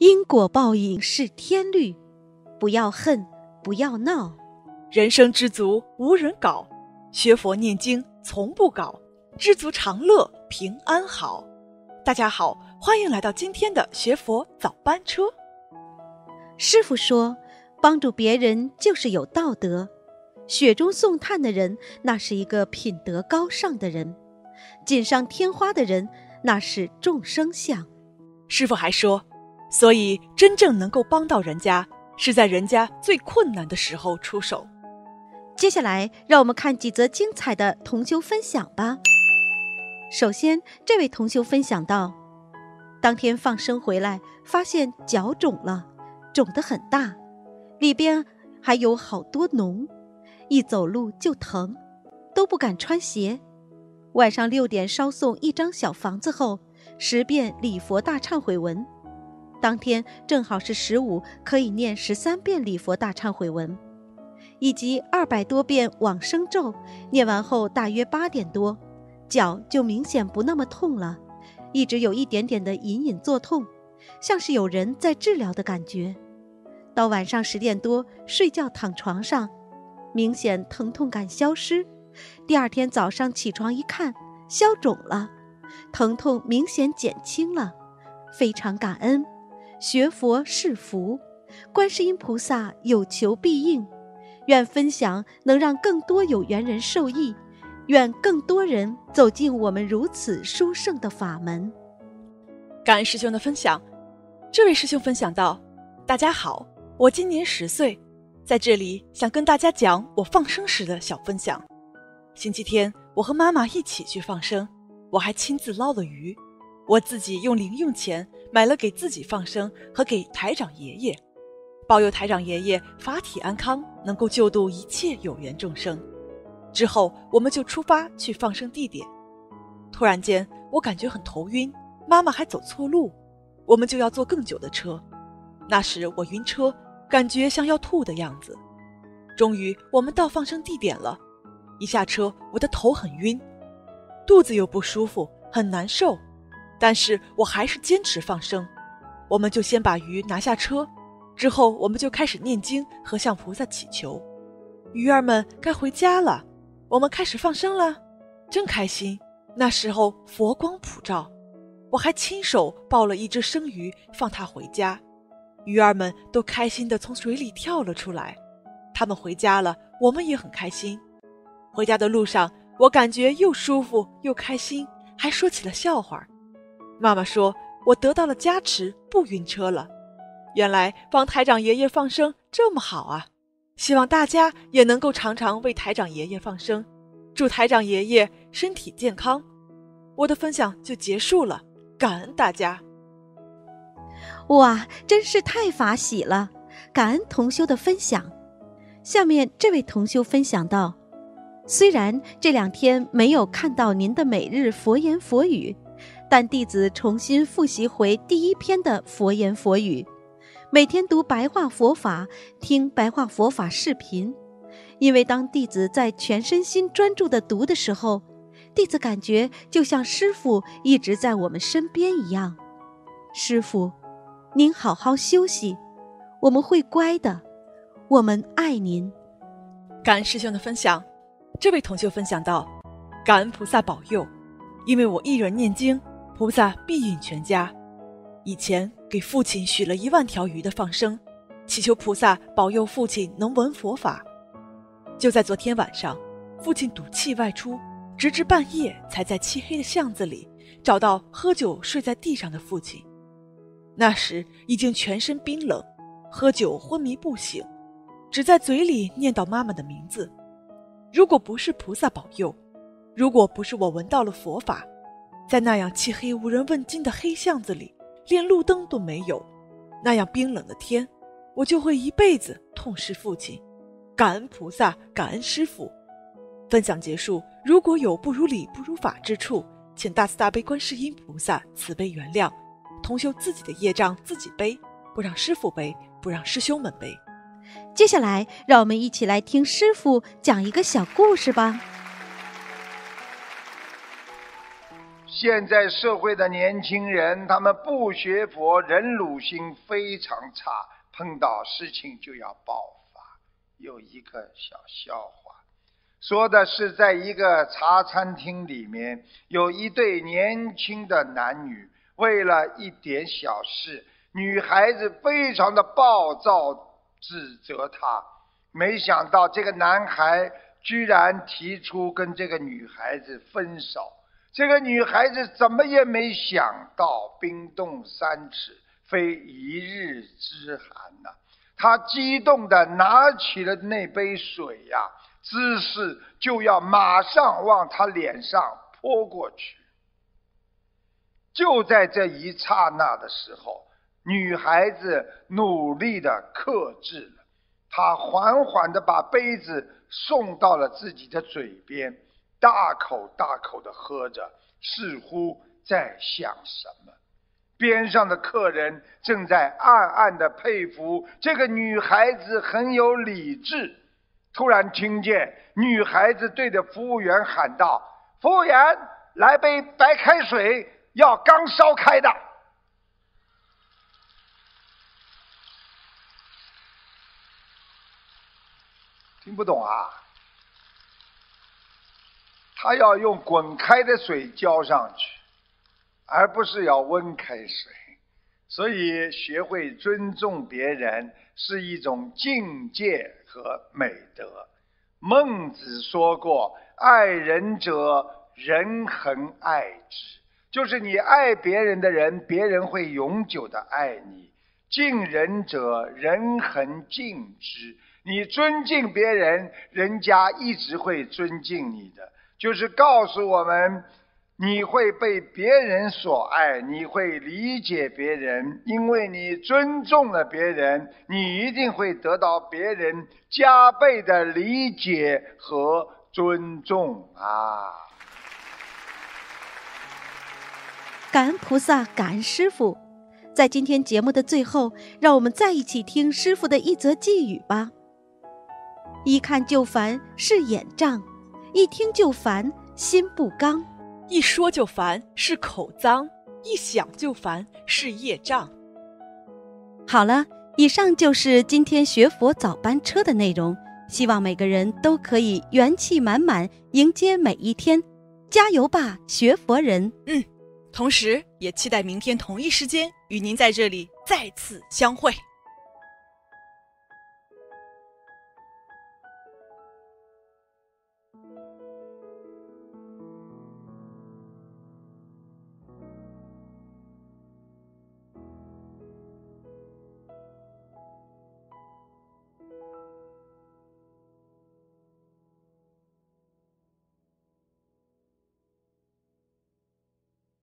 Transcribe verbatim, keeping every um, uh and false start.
因果报应是天律，不要恨，不要闹。 人生知足无人搞，学佛念经从不搞，知足常乐平安好。大家好，欢迎来到今天的学佛早班车。 师父说，帮助别人就是有道德，雪中送炭的人，那是一个品德高尚的人；锦上添花的人，那是众生相。 师父还说，所以真正能够帮到人家，是在人家最困难的时候出手。 接下来让我们看几则精彩的同修分享吧。首先，这位同修分享到，当天放生回来，发现脚肿了，肿得很大，里边还有好多脓，一走路就疼，都不敢穿鞋。晚上六点烧送一张小房子后，十遍礼佛大忏悔文，当天正好是十五，可以念十三遍礼佛大忏悔文，以及二百多遍往生咒。念完后大约八点多，脚就明显不那么痛了，一直有一点点的隐隐作痛，像是有人在治疗的感觉。到晚上十点多睡觉躺床上，明显疼痛感消失。第二天早上起床一看，消肿了，疼痛明显减轻了，非常感恩。学佛是福，观世音菩萨有求必应，愿分享能让更多有缘人受益，愿更多人走进我们如此殊胜的法门。 感恩师兄的分享。这位师兄分享到，大家好，我今年十岁，在这里想跟大家讲我放生时的小分享。星期天我和妈妈一起去放生，我还亲自捞了鱼，我自己用零用钱买了给自己放生和给台长爷爷，保佑台长爷爷法体安康，能够救度一切有缘众生。之后我们就出发去放生地点。突然间我感觉很头晕，妈妈还走错路，我们就要坐更久的车。那时我晕车，感觉像要吐的样子。终于我们到放生地点了，一下车我的头很晕，肚子又不舒服，很难受，但是我还是坚持放生。我们就先把鱼拿下车，之后我们就开始念经和向菩萨祈求。鱼儿们该回家了，我们开始放生了，真开心。那时候佛光普照，我还亲手抱了一只生鱼放它回家，鱼儿们都开心地从水里跳了出来。它们回家了，我们也很开心。回家的路上，我感觉又舒服又开心，还说起了笑话。妈妈说我得到了加持，不晕车了。原来帮台长爷爷放生这么好啊，希望大家也能够常常为台长爷爷放生，祝台长爷爷身体健康。我的分享就结束了，感恩大家。 哇，真是太法喜了，感恩同修的分享。下面这位同修分享到，虽然这两天没有看到您的每日佛言佛语，但弟子重新复习回第一篇的佛言佛语，每天读白话佛法，听白话佛法视频。因为当弟子在全身心专注地读的时候，弟子感觉就像师父一直在我们身边一样。师父，您好好休息，我们会乖的，我们爱您。 感恩师兄的分享。这位同修分享到，感恩菩萨保佑，因为我一人念经，菩萨庇荫全家。以前给父亲许了一万条鱼的放生，祈求菩萨保佑父亲能闻佛法。就在昨天晚上，父亲赌气外出，直至半夜才在漆黑的巷子里找到喝酒睡在地上的父亲。那时已经全身冰冷，喝酒昏迷不醒，只在嘴里念叨妈妈的名字。如果不是菩萨保佑，如果不是我闻到了佛法，在那样漆黑无人问津的黑巷子里，连路灯都没有，那样冰冷的天，我就会一辈子痛失父亲。感恩菩萨，感恩师父。分享结束，如果有不如理不如法之处，请大慈大悲观世音菩萨慈悲原谅，同修自己的业障自己背，不让师父背，不让师兄们背。 接下来让我们一起来听师父讲一个小故事吧。 现在社会的年轻人，他们不学佛，忍辱心非常差，碰到事情就要爆发。有一个小笑话，说的是在一个茶餐厅里面，有一对年轻的男女，为了一点小事，女孩子非常的暴躁，指责他。没想到这个男孩居然提出跟这个女孩子分手。这个女孩子怎么也没想到，冰冻三尺非一日之寒呐、啊！她激动地拿起了那杯水呀、啊，姿势就要马上往他脸上泼过去。就在这一刹那的时候，女孩子努力地克制了，她缓缓地把杯子送到了自己的嘴边，大口大口地喝着，似乎在想什么。边上的客人正在暗暗地佩服这个女孩子很有理智。突然听见女孩子对着服务员喊道：“服务员，来杯白开水，要刚烧开的。”听不懂啊？他要用滚开的水浇上去，而不是要温开水。所以学会尊重别人是一种境界和美德。孟子说过：“爱人者，人恒爱之。”就是你爱别人的人，别人会永久的爱你。敬人者，人恒敬之。你尊敬别人，人家一直会尊敬你的。就是告诉我们，你会被别人所爱，你会理解别人，因为你尊重了别人，你一定会得到别人加倍的理解和尊重啊！ 感恩菩萨，感恩师父。在今天节目的最后，让我们再一起听师父的一则寄语吧。一看就烦是眼障，一听就烦心不刚， 一说就烦是口脏，一想就烦是业障。 好了，以上就是今天学佛早班车的内容，希望每个人都可以元气满满迎接每一天，加油吧，学佛人。 嗯，同时也期待明天同一时间与您在这里再次相会。